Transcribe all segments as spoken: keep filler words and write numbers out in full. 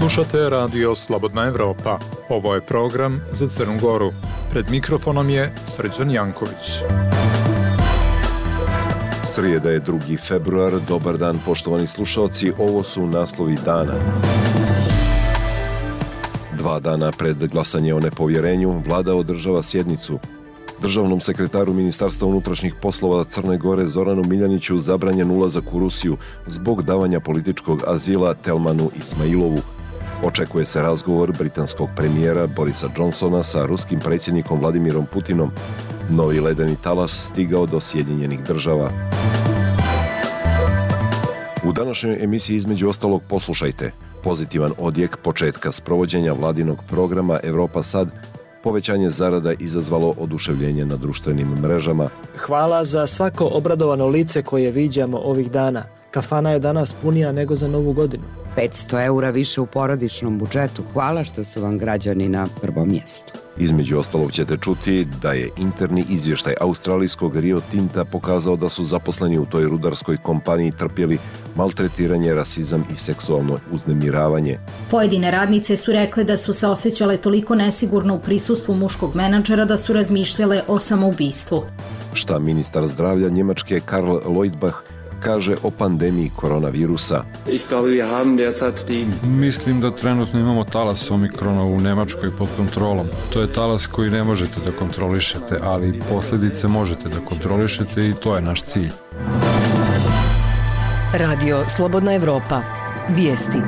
Slušate radio Slobodna Evropa. Ovo je program za Crnu Goru. Pred mikrofonom je Srđan Janković. Srijeda je drugi februar. Dobar dan, poštovani slušalci. Ovo su naslovi dana. Dva dana pred glasanje o nepovjerenju, vlada održava sjednicu. Državnom sekretaru Ministarstva unutrašnjih poslova Crne Gore Zoranu Miljaniću zabranjen ulazak u Rusiju zbog davanja političkog azila Telmanu Ismailovu. Očekuje se razgovor britanskog premijera Borisa Johnsona sa ruskim predsjednikom Vladimirom Putinom. Novi ledeni talas stigao do Sjedinjenih država. U današnjoj emisiji između ostalog poslušajte: pozitivan odjek početka sprovođenja vladinog programa Evropa sad, povećanje zarada izazvalo oduševljenje na društvenim mrežama. Hvala za svako obradovano lice koje viđamo ovih dana. Kafana je danas punija nego za Novu godinu. petsto eura više u porodičnom budžetu. Hvala što su vam građani na prvom mjestu. Između ostalog ćete čuti da je interni izvještaj australijskog Rio Tinta pokazao da su zaposleni u toj rudarskoj kompaniji trpjeli maltretiranje, rasizam i seksualno uznemiravanje. Pojedine radnice su rekle da su se osjećale toliko nesigurno u prisustvu muškog menadžera da su razmišljale o samoubistvu. Šta ministar zdravlja Njemačke Karl Leuterbach kaže o pandemiji koronavirusa. Mislim da trenutno imamo talas omikrona u Nemačkoj pod kontrolom. To je talas koji ne možete da kontrolišete, ali posljedice možete da kontrolišete i to je naš cilj. Radio Slobodna Evropa. Vijesti.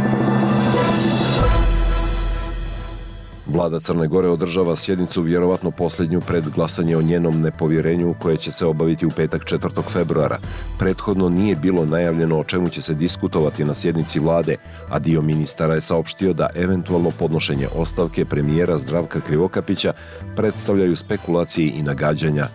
Vlada Crne Gore održava sjednicu, vjerovatno posljednju pred glasanje o njenom nepovjerenju, koje će se obaviti u petak četvrtog februara. Prethodno nije bilo najavljeno o čemu će se diskutovati na sjednici vlade, a dio ministara je saopštio da eventualno podnošenje ostavke premijera Zdravka Krivokapića predstavljaju spekulacije i nagađanja.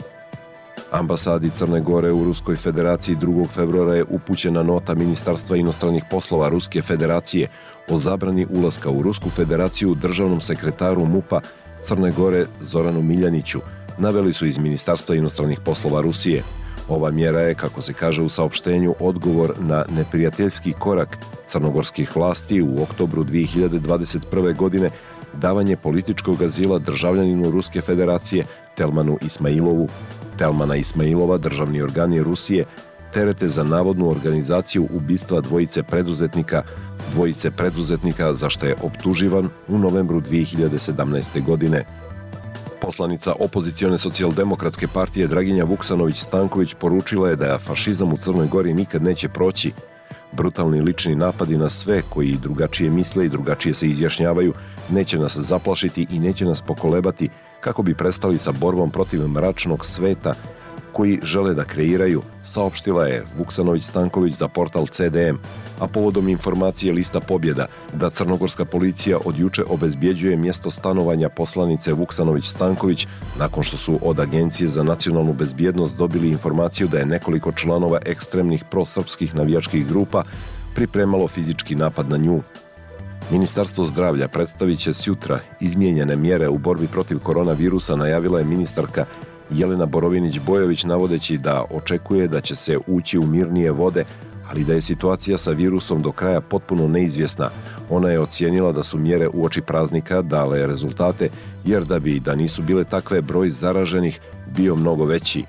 Ambasadi Crne Gore u Ruskoj federaciji drugog februara je upućena nota Ministarstva inostranih poslova Ruske federacije o zabrani ulaska u Rusku federaciju državnom sekretaru MUP-a Crne Gore Zoranu Miljaniću, naveli su iz Ministarstva inostranih poslova Rusije. Ova mjera je, kako se kaže u saopštenju, odgovor na neprijateljski korak crnogorskih vlasti u oktobru dvije hiljade dvadeset prve. godine davanje političkog azila državljaninu Ruske federacije Telmanu Ismailovu. Telmana Ismailova državni organi Rusije terete za navodnu organizaciju ubistva dvojice preduzetnika, dvojice preduzetnika za što je optuživan u novembru dvije hiljade sedamnaeste. godine. Poslanica opozicione socijaldemokratske partije Draginja Vuksanović-Stanković poručila je da fašizam u Crnoj Gori nikad neće proći. Brutalni lični napadi na sve koji drugačije misle i drugačije se izjašnjavaju neće nas zaplašiti i neće nas pokolebati kako bi prestali sa borbom protiv mračnog sveta koji žele da kreiraju, saopštila je Vuksanović-Stanković za portal C D M, a povodom informacije Lista Pobjeda da crnogorska policija od juče obezbjeđuje mjesto stanovanja poslanice Vuksanović-Stanković nakon što su od Agencije za nacionalnu bezbjednost dobili informaciju da je nekoliko članova ekstremnih prosrpskih navijačkih grupa pripremalo fizički napad na nju. Ministarstvo zdravlja predstavit će sutra izmijenjene mjere u borbi protiv koronavirusa, najavila je ministarka Jelena Borovinić-Bojović, navodeći da očekuje da će se ući u mirnije vode, ali da je situacija sa virusom do kraja potpuno neizvjesna. Ona je ocijenila da su mjere uoči praznika dale rezultate, jer da bi da nisu bile takve, broj zaraženih bio mnogo veći.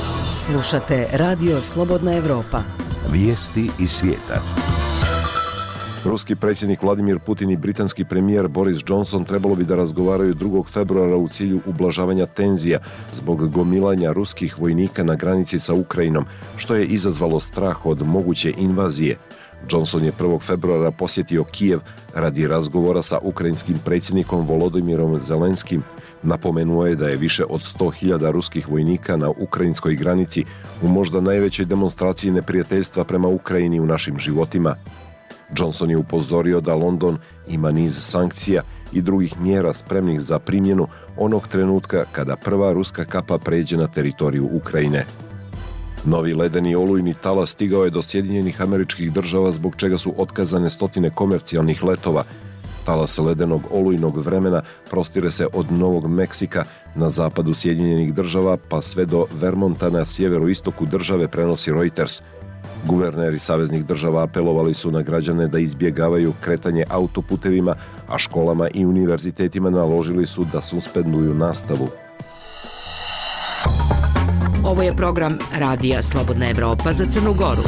Slušate Radio Slobodna Evropa. Vijesti iz svijeta. Ruski predsjednik Vladimir Putin i britanski premijer Boris Johnson trebalo bi da razgovaraju drugog februara u cilju ublažavanja tenzija zbog gomilanja ruskih vojnika na granici sa Ukrajinom, što je izazvalo strah od moguće invazije. Johnson je prvog februara posjetio Kijev radi razgovora sa ukrajinskim predsjednikom Volodimirom Zelenskim. Napomenuo je da je više od sto hiljada ruskih vojnika na ukrajinskoj granici u možda najvećoj demonstraciji neprijateljstva prema Ukrajini u našim životima. Johnson je upozorio da London ima niz sankcija i drugih mjera spremnih za primjenu onog trenutka kada prva ruska kapa pređe na teritoriju Ukrajine. Novi ledeni olujni talas stigao je do Sjedinjenih Američkih Država, zbog čega su otkazane stotine komercijalnih letova. Talas ledenog olujnog vremena prostire se od Novog Meksika na zapadu Sjedinjenih Država pa sve do Vermonta na sjeveroistoku države, prenosi Reuters. Guverneri saveznih država apelovali su na građane da izbjegavaju kretanje autoputevima, a školama i univerzitetima naložili su da suspenduju nastavu. Ovo je program Radija Slobodna Evropa za Crnu Goru.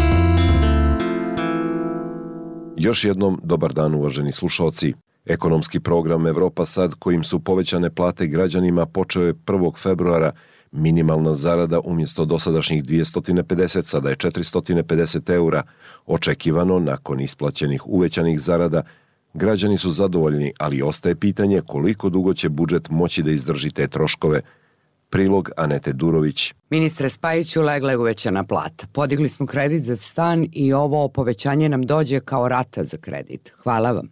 Još jednom, dobar dan uvaženi slušalci. Ekonomski program Evropa Sad, kojim su povećane plate građanima, počeo je prvog februara. Minimalna zarada umjesto dosadašnjih dvjesto pedeset, sada je četiristo pedeset eura. Očekivano, nakon isplaćenih uvećanih zarada, građani su zadovoljni, ali ostaje pitanje koliko dugo će budžet moći da izdrži te troškove. Prilog Anete Durović. Ministre Spajiću, legla je uvećana plata. Podigli smo kredit za stan i ovo povećanje nam dođe kao rata za kredit. Hvala vam.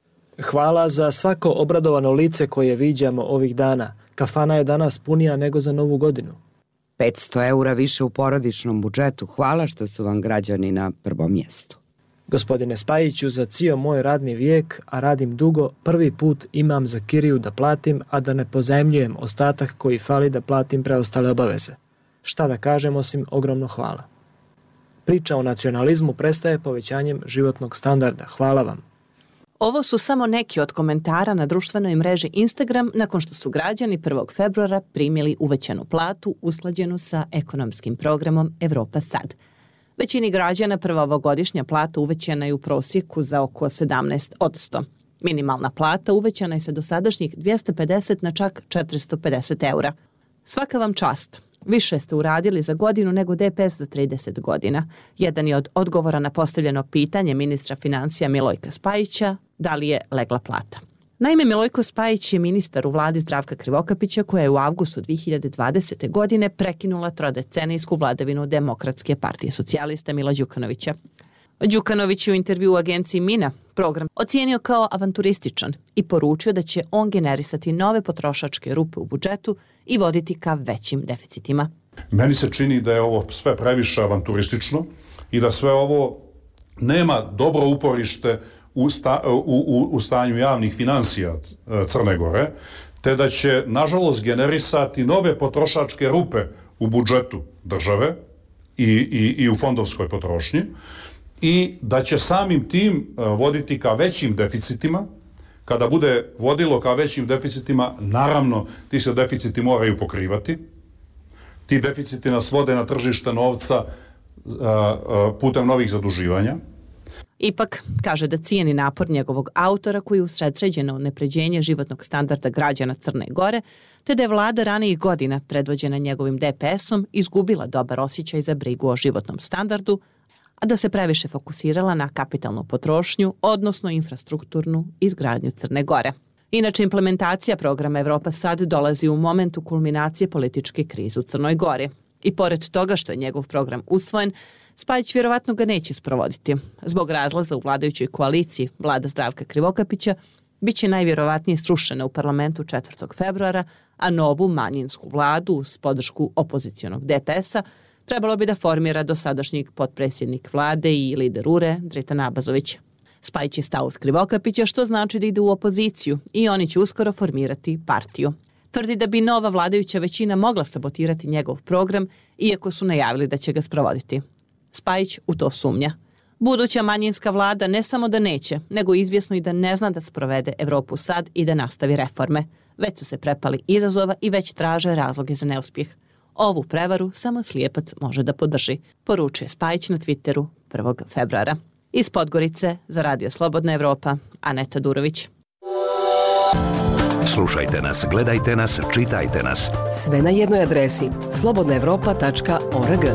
Hvala za svako obradovano lice koje viđamo ovih dana. Kafana je danas punija nego za novu godinu. petsto eura više u porodičnom budžetu. Hvala što su vam građani na prvom mjestu. Gospodine Spajiću, za cijel moj radni vijek, a radim dugo, prvi put imam za kiriju da platim, a da ne pozajmljujem ostatak koji fali da platim preostale obaveze. Šta da kažem osim ogromno hvala. Priča o nacionalizmu prestaje povećanjem životnog standarda. Hvala vam. Ovo su samo neki od komentara na društvenoj mreži Instagram nakon što su građani prvog februara primili uvećanu platu usklađenu sa ekonomskim programom Evropa Sad. Većini građana prva ovogodišnja plata uvećana je u prosjeku za oko sedamnaest posto. Minimalna plata uvećana je sa dosadašnjih dvjesto pedeset na čak četiristo pedeset eura. Svaka vam čast. Više ste uradili za godinu nego D P S za trideset godina. Jedan je od odgovora na postavljeno pitanje ministra financija Milojka Spajića, da li je legla plata. Naime, Milojko Spajić je ministar u vladi Zdravka Krivokapića koja je u avgustu dvije hiljade dvadesete. godine prekinula trodecenijsku vladavinu Demokratske partije socijalista Mila Đukanovića. Đukanović je u intervju u agenciji Mina program ocijenio kao avanturističan i poručio da će on generisati nove potrošačke rupe u budžetu i voditi ka većim deficitima. Meni se čini da je ovo sve previše avanturistično i da sve ovo nema dobro uporište u, sta, u, u, u stanju javnih financija Crne Gore, te da će, nažalost, generisati nove potrošačke rupe u budžetu države i, i, i u fondovskoj potrošnji i da će samim tim voditi ka većim deficitima. Kada bude vodilo ka većim deficitima, naravno, ti se deficiti moraju pokrivati. Ti deficiti nas vode na tržište novca putem novih zaduživanja. Ipak, kaže da cijeni napor njegovog autora koji usredsređeno unapređenje životnog standarda građana Crne Gore, te da je vlada ranijih godina predvođena njegovim D P S-om izgubila dobar osjećaj za brigu o životnom standardu, a da se previše fokusirala na kapitalnu potrošnju, odnosno infrastrukturnu izgradnju Crne Gore. Inače, implementacija programa Evropa Sad dolazi u momentu kulminacije političke krize u Crnoj Gori. I pored toga što je njegov program usvojen, Spajić vjerovatno ga neće sprovoditi. Zbog razlaza u vladajućoj koaliciji vlada Zdravka Krivokapića bit će najvjerovatnije srušena u parlamentu četvrtog februara, a novu manjinsku vladu uz podršku opozicionog D P S-a trebalo bi da formira dosadašnjeg potpredsjednik vlade i lider U R E Dritan Abazović. Spajić je stao uz Krivokapića, što znači da ide u opoziciju i oni će uskoro formirati partiju. Tvrdi da bi nova vladajuća većina mogla sabotirati njegov program, iako su najavili da će ga sprovoditi. Spajić u to sumnja. Buduća manjinska vlada ne samo da neće, nego izvjesno i da ne zna da sprovede Evropu Sad i da nastavi reforme. Već su se prepali izazova i već traže razloge za neuspjeh. Ovu prevaru samo slijepac može da podrži, poručuje Spajić na Twitteru prvog februara. Iz Podgorice za Radio Slobodna Evropa, Aneta Durović. Slušajte nas, gledajte nas, čitajte nas. Sve na jednoj adresi slobodna evropa tačka org.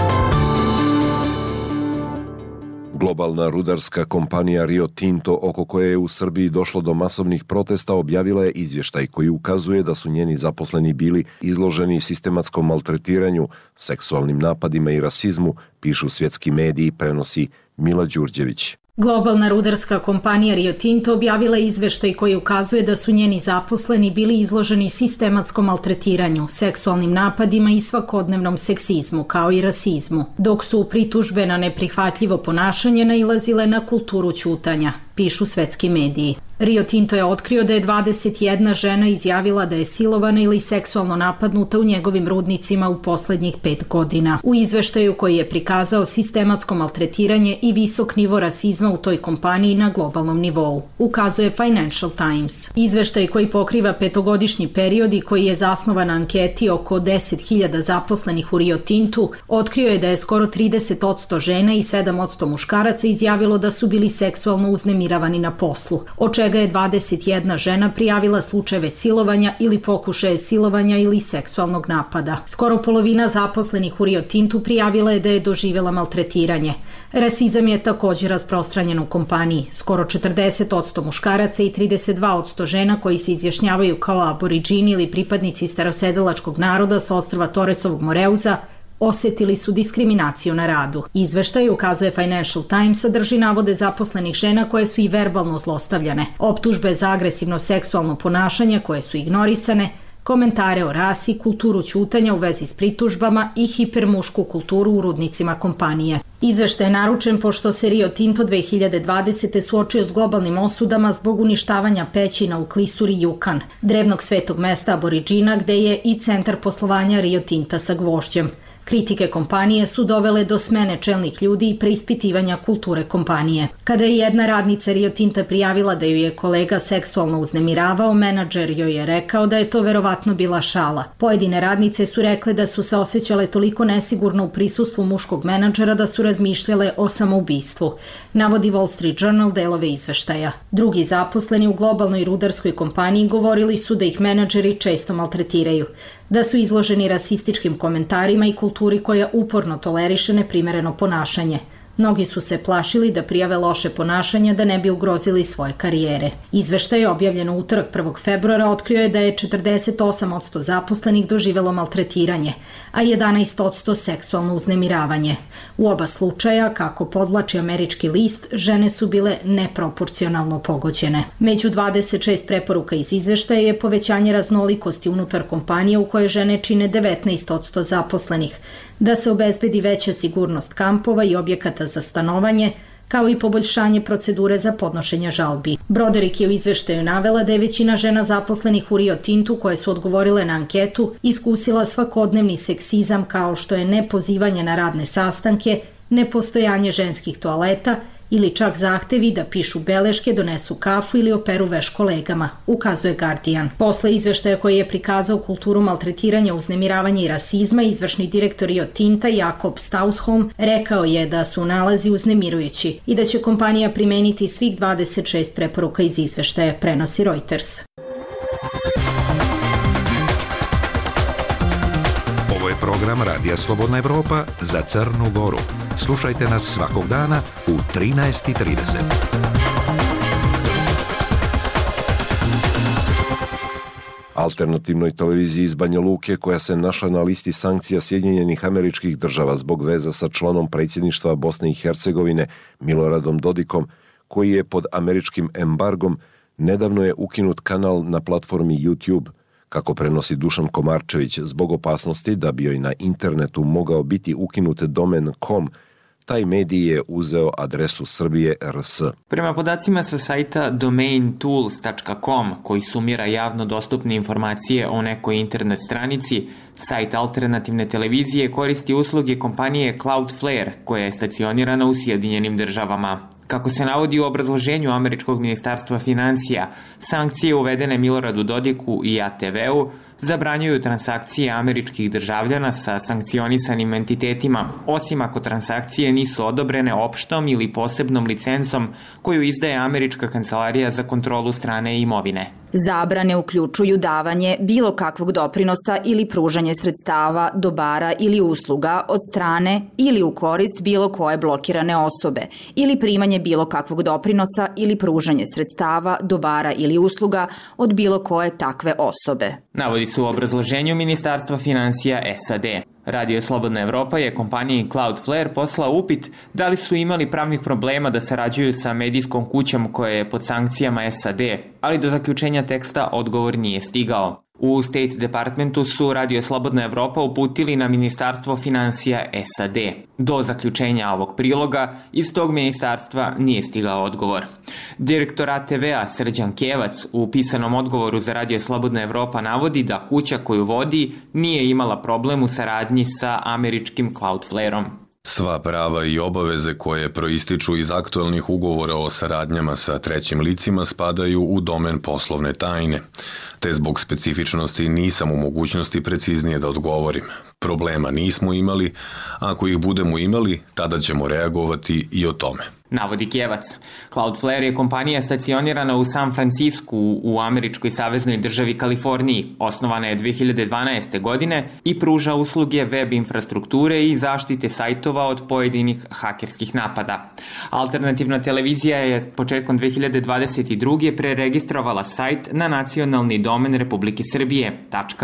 Globalna rudarska kompanija Rio Tinto, oko koje je u Srbiji došlo do masovnih protesta, objavila je izvještaj koji ukazuje da su njeni zaposleni bili izloženi sistematskom maltretiranju, seksualnim napadima i rasizmu, pišu svjetski mediji, prenosi Mila Đurđević. Globalna rudarska kompanija Rio Tinto objavila je izveštaj koji ukazuje da su njeni zaposleni bili izloženi sistematskom maltretiranju, seksualnim napadima i svakodnevnom seksizmu, kao i rasizmu, dok su pritužbe na neprihvatljivo ponašanje nailazile na kulturu ćutanja, pišu svetski mediji. Rio Tinto je otkrio da je dvadeset jedna žena izjavila da je silovana ili seksualno napadnuta u njegovim rudnicima u poslednjih pet godina. U izveštaju koji je prikazao sistematsko maltretiranje i visok nivo rasizma u toj kompaniji na globalnom nivou, ukazuje Financial Times. Izveštaj koji pokriva petogodišnji period i koji je zasnovan na anketi oko deset hiljada zaposlenih u Rio Tintu, otkrio je da je skoro trideset posto žena i sedam posto muškaraca izjavilo da su bili seksualno uznemiravani na poslu, od čega je dvadeset jedna žena prijavila slučajeve silovanja ili pokušaje silovanja ili seksualnog napada. Skoro polovina zaposlenih u Rio Tintu prijavila je da je doživjela maltretiranje. Rasizam je također rasprostranjen u kompaniji. Skoro četrdeset posto muškaraca i trideset dva posto žena koji se izjašnjavaju kao aboriđini ili pripadnici starosedelačkog naroda sa ostrva Torresovog Moreuza osetili su diskriminaciju na radu. Izveštaj, ukazuje Financial Times, sadrži navode zaposlenih žena koje su i verbalno zlostavljane, optužbe za agresivno seksualno ponašanje koje su ignorisane, komentare o rasi, kulturu ćutanja u vezi s pritužbama i hipermušku kulturu u rudnicima kompanije. Izveštaj je naručen pošto se Rio Tinto dve hiljade dvadesete suočio s globalnim osudama zbog uništavanja pećina u klisuri Yukon, drevnog svetog mesta aboriđina gde je i centar poslovanja Rio Tinta sa gvožđem. Kritike kompanije su dovele do smene čelnih ljudi i preispitivanja kulture kompanije. Kada je jedna radnica Rio Tinta prijavila da ju je kolega seksualno uznemiravao, menadžer joj je rekao da je to verovatno bila šala. Pojedine radnice su rekle da su se osjećale toliko nesigurno u prisustvu muškog menadžera da su razmišljale o samoubistvu, navodi Wall Street Journal delove izveštaja. Drugi zaposleni u globalnoj rudarskoj kompaniji govorili su da ih menadžeri često maltretiraju, da su izloženi rasističkim komentarima i kulturi koja uporno toleriše neprimereno ponašanje. Mnogi su se plašili da prijave loše ponašanje da ne bi ugrozili svoje karijere. Izveštaj objavljen u utorak prvog februara otkrio je da je četrdeset osam posto zaposlenih doživelo maltretiranje, a jedanaest posto seksualno uznemiravanje. U oba slučaja, kako podvlači američki list, žene su bile neproporcionalno pogođene. Među dvadeset šest preporuka iz izveštaja je povećanje raznolikosti unutar kompanije u kojoj žene čine devetnaest posto zaposlenih, da se obezbedi veća sigurnost kampova i objekata za stanovanje, kao i poboljšanje procedure za podnošenje žalbi. Broderick je u izveštaju navela da je većina žena zaposlenih u Rio Tintu koje su odgovorile na anketu iskusila svakodnevni seksizam kao što je nepozivanje na radne sastanke, nepostojanje ženskih toaleta ili čak zahtevi da pišu beleške, donesu kafu ili operu veš kolegama, ukazuje Guardian. Posle izveštaja koji je prikazao kulturu maltretiranja, uznemiravanja i rasizma, izvršni direktor Rio Tinta Jakob Stausholm rekao je da su nalazi uznemirujući i da će kompanija primeniti svih dvadeset šest preporuka iz izveštaja, prenosi Reuters. Ovo je program Radija Slobodna Evropa za Crnu Goru. Slušajte nas svakog dana u trinaest i trideset. Alternativnoj televiziji iz Banja Luke, koja se našla na listi sankcija Sjedinjenih Američkih Država zbog veza sa članom predsjedništva Bosne i Hercegovine Miloradom Dodikom, koji je pod američkim embargom, nedavno je ukinut kanal na platformi YouTube. Kako prenosi Dušan Komarčević, zbog opasnosti da bi joj na internetu mogao biti ukinut domen .com, taj medij je uzeo adresu Srbije R S. Prema podacima sa sajta domain tools tačka com, koji sumira javno dostupne informacije o nekoj internet stranici, sajt alternativne televizije koristi usluge kompanije Cloudflare, koja je stacionirana u Sjedinjenim Državama. Kako se navodi u obrazloženju američkog ministarstva financija, sankcije uvedene Miloradu Dodiku i A T V-u zabranjuju transakcije američkih državljana sa sankcionisanim entitetima, osim ako transakcije nisu odobrene opštom ili posebnom licencom koju izdaje Američka kancelarija za kontrolu strane imovine. Zabrane uključuju davanje bilo kakvog doprinosa ili pružanje sredstava, dobara ili usluga od strane ili u korist bilo koje blokirane osobe ili primanje bilo kakvog doprinosa ili pružanje sredstava, dobara ili usluga od bilo koje takve osobe. Navodi se u obrazloženju Ministarstva financija S A D. Radio Slobodna Evropa je kompaniji Cloudflare poslao upit da li su imali pravnih problema da sarađuju sa medijskom kućom koja je pod sankcijama S A D, ali do zaključenja teksta odgovor nije stigao. U State Departmentu su Radio Slobodna Evropa uputili na Ministarstvo financija S A D. Do zaključenja ovog priloga iz tog ministarstva nije stigao odgovor. Direktor A T V-a Srđan Kevac u pisanom odgovoru za Radio Slobodna Evropa navodi da kuća koju vodi nije imala problem u saradnji sa američkim Cloudflare-om. Sva prava i obaveze koje proističu iz aktualnih ugovora o saradnjama sa trećim licima spadaju u domen poslovne tajne, te zbog specifičnosti nisam u mogućnosti preciznije da odgovorim. Problema nismo imali, ako ih budemo imali, tada ćemo reagovati i o tome. Navodi Kevac. Cloudflare je kompanija stacionirana u San Francisku u američkoj saveznoj državi Kaliforniji. Osnovana je dve hiljade dvanaeste. godine i pruža usluge web infrastrukture i zaštite sajtova od pojedinih hakerskih napada. Alternativna televizija je početkom dve hiljade dvadeset druge. preregistrovala sajt na nacionalni domen Republike Srbije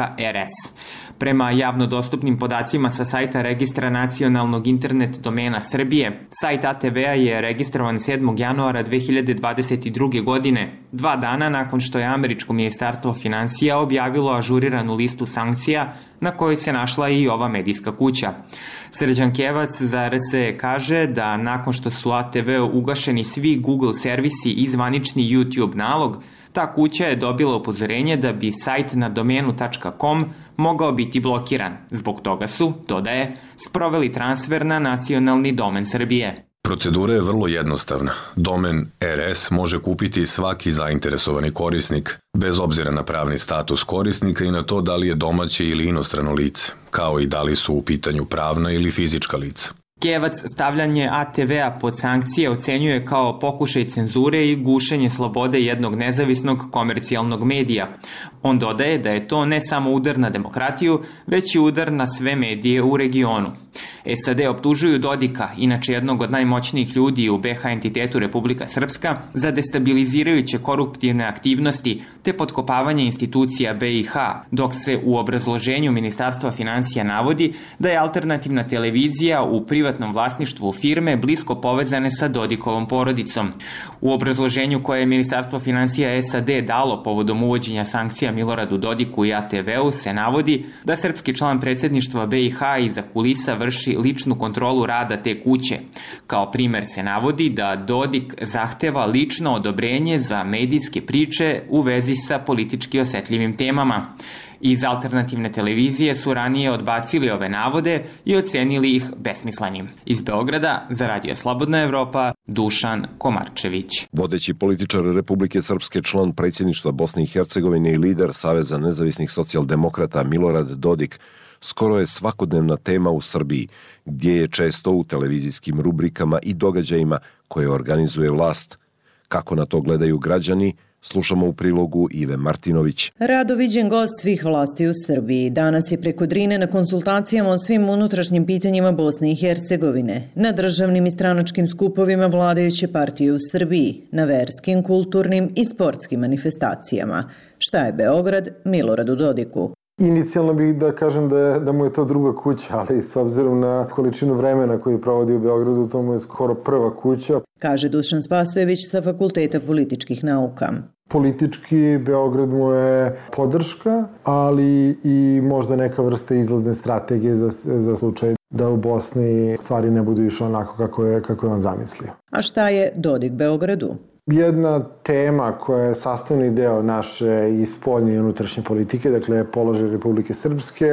.rs. Prema javno dostupnim podacima sa sajta Registra nacionalnog internet domena Srbije, sajt A T V-a je registrovan sedmog januara dve hiljade dvadeset druge. godine, dva dana nakon što je američko ministarstvo financija objavilo ažuriranu listu sankcija na kojoj se našla i ova medijska kuća. Srđan Kevac za R S E kaže da nakon što su A T V-u ugašeni svi Google servisi i zvanični YouTube nalog, ta kuća je dobila upozorenje da bi sajt na domenu .com mogao biti blokiran. Zbog toga su, dodaje, sproveli transfer na nacionalni domen Srbije. Procedura je vrlo jednostavna. Domen R S može kupiti svaki zainteresovani korisnik, bez obzira na pravni status korisnika i na to da li je domaće ili inostrano lice, kao i da li su u pitanju pravna ili fizička lica. Kevac stavljanje A T V-a pod sankcije ocenjuje kao pokušaj cenzure i gušenje slobode jednog nezavisnog komercijalnog medija. On dodaje da je to ne samo udar na demokratiju, već i udar na sve medije u regionu. S A D optužuju Dodika, inače jednog od najmoćnijih ljudi u B H entitetu Republika Srpska, za destabilizirajuće koruptivne aktivnosti te potkopavanje institucija B i H, dok se u obrazloženju Ministarstva financija navodi da je alternativna televizija u privatnom vlasništvu firme blisko povezane sa Dodikovom porodicom. U obrazloženju koje je Ministarstvo financija S A D dalo povodom uvođenja sankcija Miloradu Dodiku i A T V-u se navodi da srpski član predsjedništva B i H iza kulisa vrši ličnu kontrolu rada te kuće. Kao primer se navodi da Dodik zahteva lično odobrenje za medijske priče u vezi sa politički osetljivim temama. Iz alternativne televizije su ranije odbacili ove navode i ocenili ih besmislenim. Iz Beograda za Radio Slobodna Evropa, Dušan Komarčević. Vodeći političar Republike Srpske, član predsjedništva Bosne i Hercegovine i lider Saveza nezavisnih socijaldemokrata Milorad Dodik skoro je svakodnevna tema u Srbiji, gdje je često u televizijskim rubrikama i događajima koje organizuje vlast. Kako na to gledaju građani, slušamo u prilogu Ive Martinović. Rado viđen gost svih vlasti u Srbiji. Danas je preko Drine na konsultacijama o svim unutrašnjim pitanjima Bosne i Hercegovine, na državnim i stranačkim skupovima vladajuće partije u Srbiji, na verskim, kulturnim i sportskim manifestacijama. Šta je Beograd Miloradu Dodiku? Inicijalno bih da kažem da, je, da mu je to druga kuća, ali s obzirom na količinu vremena koju provodi u Beogradu, to mu je skoro prva kuća. Kaže Dušan Spasojević sa Fakulteta političkih nauka. Politički Beograd mu je podrška, ali i možda neka vrsta izlazne strategije za, za slučaj da u Bosni stvari ne budu išle onako kako je, kako je on zamislio. A šta je Dodik Beogradu? Jedna tema koja je sastavni deo naše i spoljne i unutrašnje politike, dakle položaj Republike Srpske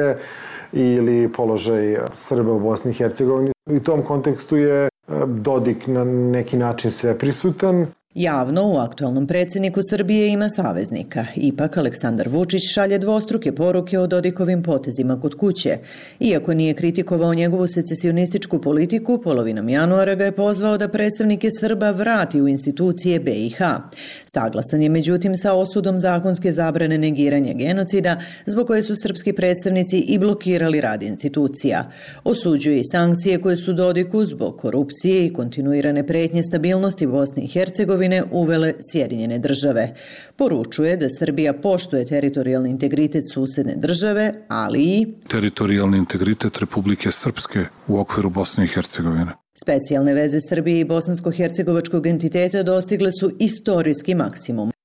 ili položaj Srba u Bosni i Hercegovini. U tom kontekstu je Dodik na neki način sve prisutan. Javno u aktualnom predsjedniku Srbije ima saveznika. Ipak Aleksandar Vučić šalje dvostruke poruke o Dodikovim potezima kod kuće. Iako nije kritikovao njegovu secesionističku politiku, polovinom januara ga je pozvao da predstavnike Srba vrati u institucije B i H. Saglasan je međutim sa osudom zakonske zabrane negiranja genocida, zbog koje su srpski predstavnici i blokirali rad institucija. Osuđuje i sankcije koje su Dodiku zbog korupcije i kontinuirane pretnje stabilnosti Bosne i Hercegovine uvele Sjedinjene države. Poručuje da Srbija poštuje teritorijalni integritet susedne države, ali i teritorijalni integritet Republike Srpske u okviru Bosne i Hercegovine. Specijalne veze Srbije i bosansko-hercegovačkog entiteta dostigle su istorijski maksimum.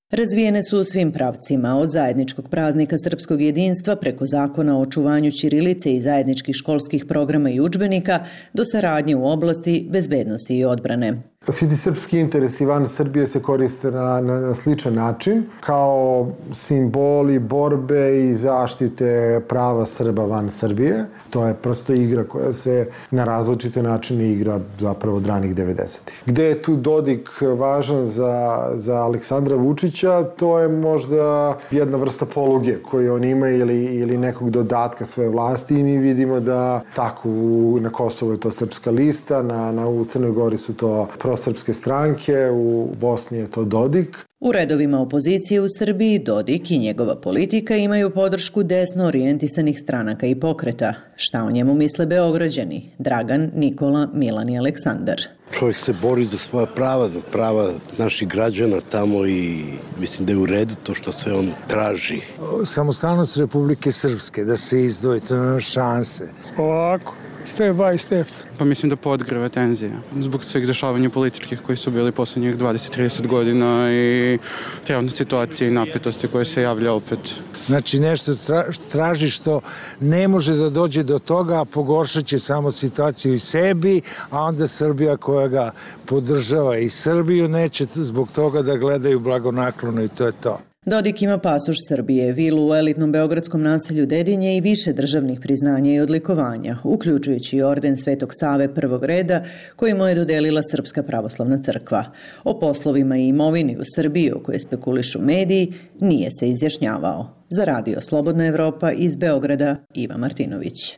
Razvijene su u svim pravcima, od zajedničkog praznika srpskog jedinstva preko zakona o očuvanju ćirilice i zajedničkih školskih programa i udžbenika do saradnje u oblasti bezbednosti i odbrane. Svi ti srpski interesi van Srbije se koriste na, na, na sličan način, kao simboli borbe i zaštite prava Srba van Srbije. To je prosto igra koja se na različite načine igra zapravo od ranih devedesetih. Gde je tu Dodik važan za, za Aleksandra Vučića, to je možda jedna vrsta poluge koju on ima ili, ili nekog dodatka svoje vlasti i mi vidimo da tako na Kosovu je to Srpska lista, na, na, u Crnoj Gori su to prosrpske stranke, u Bosni je to Dodik. U redovima opozicije u Srbiji Dodik i njegova politika imaju podršku desno orijentisanih stranaka i pokreta. Šta o njemu misle Beograđani? Dragan, Nikola, Milan i Aleksandar. Čovjek se bori za svoja prava, za prava naših građana tamo i mislim da je u redu to što se on traži. Samostalnost Republike Srpske, da se izdvoji, to nema šanse. Polako. Step by step. Pa mislim da podgreva tenzije zbog svih dešavanja političkih koji su bili poslednjih dvadeset do trideset godina i trenutne situacije i napetosti koje se javlja opet. Znači nešto traži što ne može da dođe do toga, a pogoršat će samo situaciju i sebi, a onda Srbija koja ga podržava i Srbiju neće zbog toga da gledaju blagonaklono i to je to. Dodik ima pasoš Srbije, vilu u elitnom beogradskom naselju Dedinje i više državnih priznanja i odlikovanja, uključujući i orden Svetog Save prvog reda koji mu je dodelila Srpska pravoslavna crkva. O poslovima i imovini u Srbiji o koje spekulišu mediji nije se izjašnjavao. Za Radio Slobodna Evropa iz Beograda, Iva Martinović.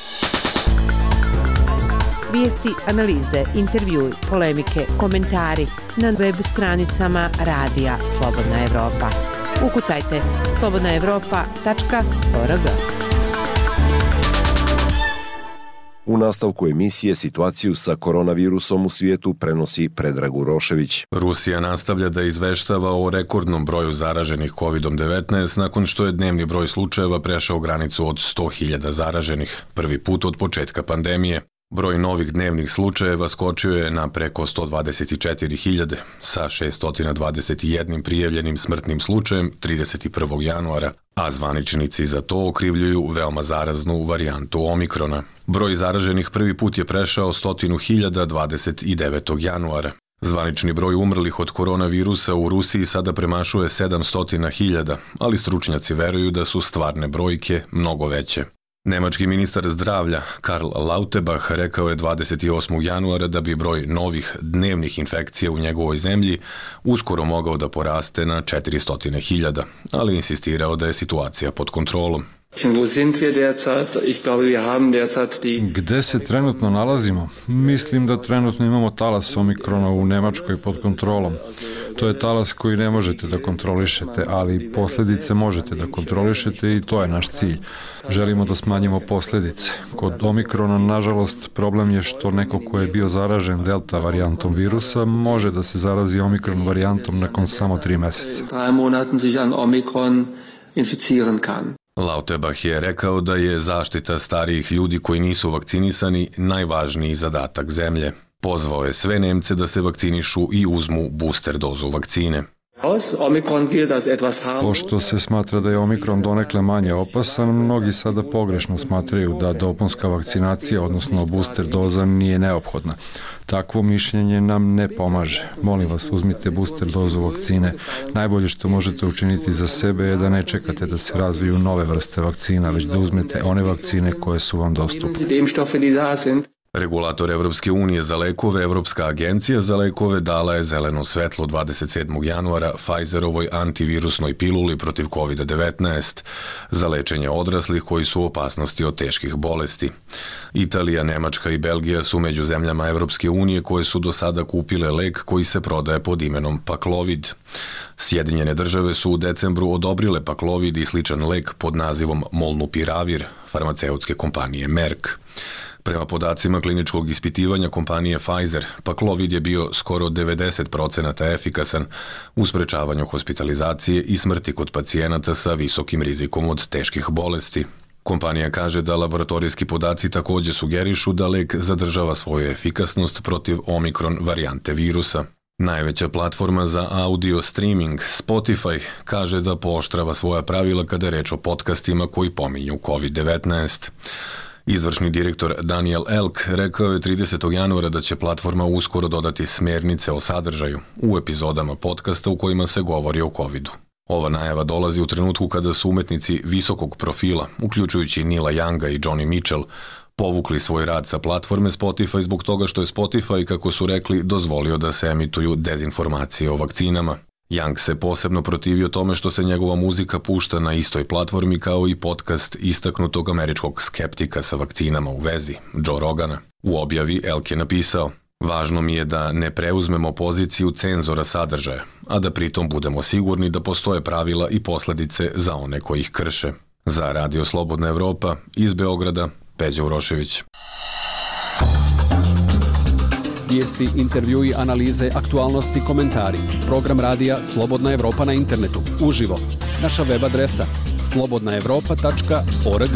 Vijesti, analize, intervjui, polemike, komentari na web stranicama Radija Slobodna Evropa. Ukucajte slobodna evropa tačka org. U nastavku emisije situaciju sa koronavirusom u svijetu prenosi Predrag Urošević. Rusija nastavlja da izveštava o rekordnom broju zaraženih kovid devetnaest nakon što je dnevni broj slučajeva prešao granicu od sto hiljada zaraženih, prvi put od početka pandemije. Broj novih dnevnih slučajeva skočio je na preko sto dvadeset četiri hiljade, sa šesto dvadeset jedan prijavljenim smrtnim slučajem trideset prvog januara, a zvaničnici za to okrivljuju veoma zaraznu varijantu Omikrona. Broj zaraženih prvi put je prešao stotinu hiljada dvadeset devetog januara. Zvanični broj umrlih od koronavirusa u Rusiji sada premašuje sedamsto hiljada, ali stručnjaci veruju da su stvarne brojke mnogo veće. Nemački ministar zdravlja Karl Lauterbach rekao je dvadeset osmog januara da bi broj novih dnevnih infekcija u njegovoj zemlji uskoro mogao da poraste na četiristo hiljada, ali insistirao da je situacija pod kontrolom. Gde se trenutno nalazimo? Mislim da trenutno imamo talas Omikrona u Nemačkoj pod kontrolom. To je talas koji ne možete da kontrolišete, ali posljedice možete da kontrolišete i to je naš cilj. Želimo da smanjimo posljedice. Kod Omikrona, nažalost, problem je što neko ko je bio zaražen delta varijantom virusa može da se zarazi Omikron varijantom nakon samo tri meseca. Lauterbach je rekao da je zaštita starijih ljudi koji nisu vakcinisani najvažniji zadatak zemlje. Pozvao je sve Nemce da se vakcinišu i uzmu booster dozu vakcine. Pošto se smatra da je Omikron donekle manje opasan, mnogi sada pogrešno smatraju da dopunska vakcinacija, odnosno booster doza, nije neophodna. Takvo mišljenje nam ne pomaže. Molim vas, uzmite booster dozu vakcine. Najbolje što možete učiniti za sebe je da ne čekate da se razviju nove vrste vakcina, već da uzmete one vakcine koje su vam dostupne. Regulator Evropske unije za lekove, Evropska agencija za lekove, dala je zeleno svetlo dvadeset sedmog januara Pfizerovoj antivirusnoj piluli protiv kovid devetnaest za lečenje odraslih koji su u opasnosti od teških bolesti. Italija, Nemačka i Belgija su među zemljama Evropske unije koje su do sada kupile lek koji se prodaje pod imenom Paxlovid. Sjedinjene države su u decembru odobrile Paxlovid i sličan lek pod nazivom Molnupiravir farmaceutske kompanije Merck. Prema podacima kliničkog ispitivanja kompanije Pfizer, Paxlovid je bio skoro devedeset procenata efikasan u sprečavanju hospitalizacije i smrti kod pacijenata sa visokim rizikom od teških bolesti. Kompanija kaže da laboratorijski podaci takođe sugerišu da lek zadržava svoju efikasnost protiv Omikron varijante virusa. Najveća platforma za audio streaming, Spotify, kaže da pooštrava svoja pravila kada je reč o podcastima koji pominju kovid devetnaest. Izvršni direktor Daniel Elk rekao je tridesetog januara da će platforma uskoro dodati smernice o sadržaju u epizodama podcasta u kojima se govori o covidu. Ova najava dolazi u trenutku kada su umetnici visokog profila, uključujući Nila Younga i Johnny Mitchell, povukli svoj rad sa platforme Spotify zbog toga što je Spotify, kako su rekli, dozvolio da se emituju dezinformacije o vakcinama. Young se posebno protivio tome što se njegova muzika pušta na istoj platformi kao i podcast istaknutog američkog skeptika sa vakcinama u vezi, Joe Rogana. U objavi Elk je napisao: "Važno mi je da ne preuzmemo poziciju cenzora sadržaja, a da pritom budemo sigurni da postoje pravila i posledice za one koji ih krše." Za Radio Slobodna Evropa, iz Beograda, Peđa Urošević. Vijesti, intervjui, analize, aktualnosti, komentari. Program radija Slobodna Evropa na internetu. Uživo. Naša web adresa slobodna evropa tačka org.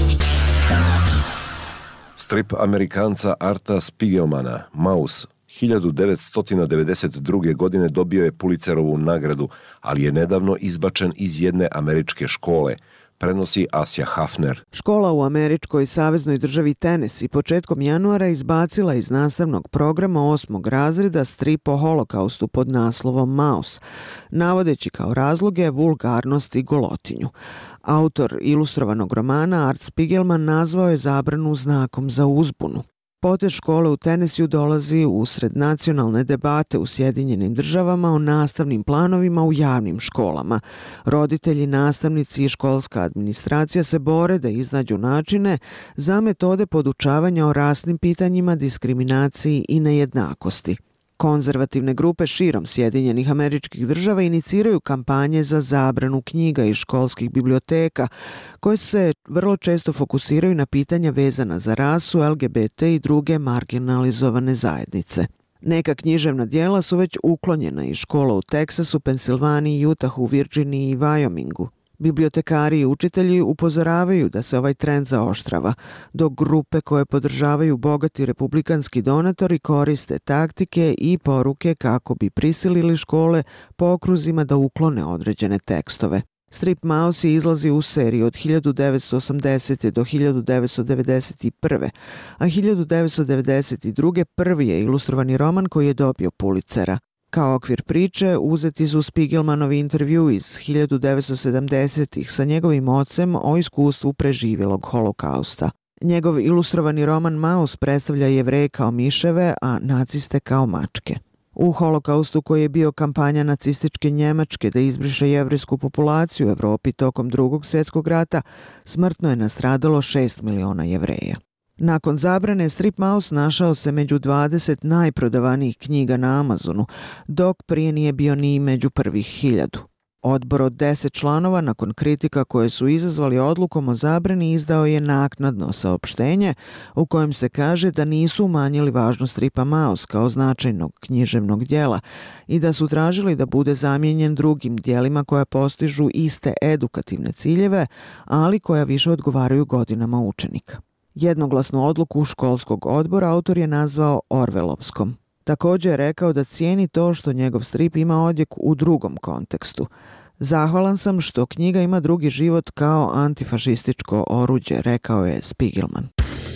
Strip Amerikanca Arta Spiegelmana, Maus, hiljadu devetsto devedeset druge. godine dobio je Pulitzerovu nagradu, ali je nedavno izbačen iz jedne američke škole, prenosi Asja Hafner. Škola u američkoj saveznoj državi Tennessee početkom januara izbacila iz nastavnog programa osmog razreda strip o holokaustu pod naslovom Maus, navodeći kao razloge vulgarnost i golotinju. Autor ilustrovanog romana Art Spiegelman nazvao je zabranu znakom za uzbunu. Potez škole u Tennesseeu dolazi usred nacionalne debate u Sjedinjenim državama o nastavnim planovima u javnim školama. Roditelji, nastavnici i školska administracija se bore da iznađu načine za metode podučavanja o rasnim pitanjima, diskriminaciji i nejednakosti. Konzervativne grupe širom Sjedinjenih Američkih Država iniciraju kampanje za zabranu knjiga iz školskih biblioteka, koje se vrlo često fokusiraju na pitanja vezana za rasu, L G B T i druge marginalizovane zajednice. Neka književna dijela su već uklonjena iz škola u Teksasu, Pensilvaniji, Utahu, Virginiji i Wyomingu. Bibliotekari i učitelji upozoravaju da se ovaj trend zaoštrava, dok grupe koje podržavaju bogati republikanski donatori koriste taktike i poruke kako bi prisilili škole po okruzima da uklone određene tekstove. Strip Maus je izlazi u seriji od hiljadu devetsto osamdesete. do hiljadu devetsto devedeset prve. a hiljadu devetsto devedeset druge. prvi je ilustrovani roman koji je dobio Pulitzera. Kao okvir priče uzeti su Spiegelmanovi intervju iz hiljadu devetsto sedamdesetih. sa njegovim ocem o iskustvu preživjelog holokausta. Njegov ilustrovani roman Maus predstavlja Jevreje kao miševe, a naciste kao mačke. U holokaustu, koji je bio kampanja nacističke Njemačke da izbriše jevrejsku populaciju u Evropi tokom Drugog svjetskog rata, smrtno je nastradalo šest miliona Jevreja. Nakon zabrane, Strip Maus našao se među dvadeset najprodavanijih knjiga na Amazonu, dok prije nije bio ni među prvih hiljadu. Odbor od deset članova, nakon kritika koje su izazvali odlukom o zabrani, izdao je naknadno saopštenje u kojem se kaže da nisu umanjili važnost stripa Maus kao značajnog književnog dijela i da su tražili da bude zamijenjen drugim dijelima koja postižu iste edukativne ciljeve, ali koja više odgovaraju godinama učenika. Jednoglasnu odluku školskog odbora autor je nazvao Orvelovskom. Također je rekao da cijeni to što njegov strip ima odjek u drugom kontekstu. Zahvalan sam što knjiga ima drugi život kao antifašističko oruđe, rekao je Spiegelman.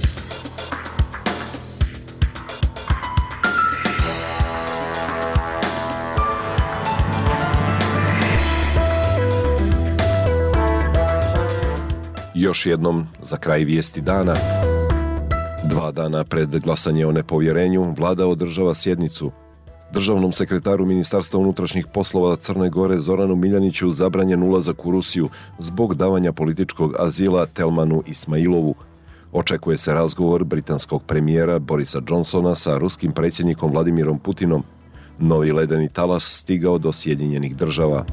Još jednom, za kraj vijesti dana. Dva dana pred glasanje o nepovjerenju, vlada održava sjednicu. Državnom sekretaru Ministarstva unutrašnjih poslova Crne Gore Zoranu Miljaniću zabranjen ulazak u Rusiju zbog davanja političkog azila Telmanu Ismailovu. Očekuje se razgovor britanskog premijera Borisa Johnsona sa ruskim predsjednikom Vladimirom Putinom. Novi ledeni talas stigao do Sjedinjenih Država.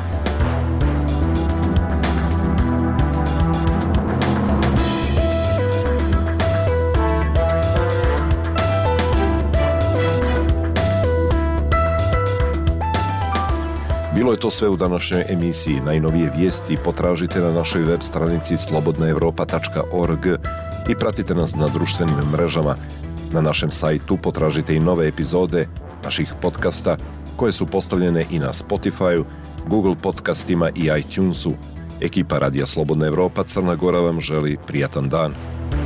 Bilo je to sve u današnjoj emisiji. Najnovije vijesti potražite na našoj web stranici slobodna evropa tačka org i pratite nas na društvenim mrežama. Na našem sajtu potražite i nove epizode naših podcasta koje su postavljene i na Spotify-u, Google podcastima i iTunesu. Ekipa Radija Slobodna Evropa Crna Gora vam želi prijatan dan.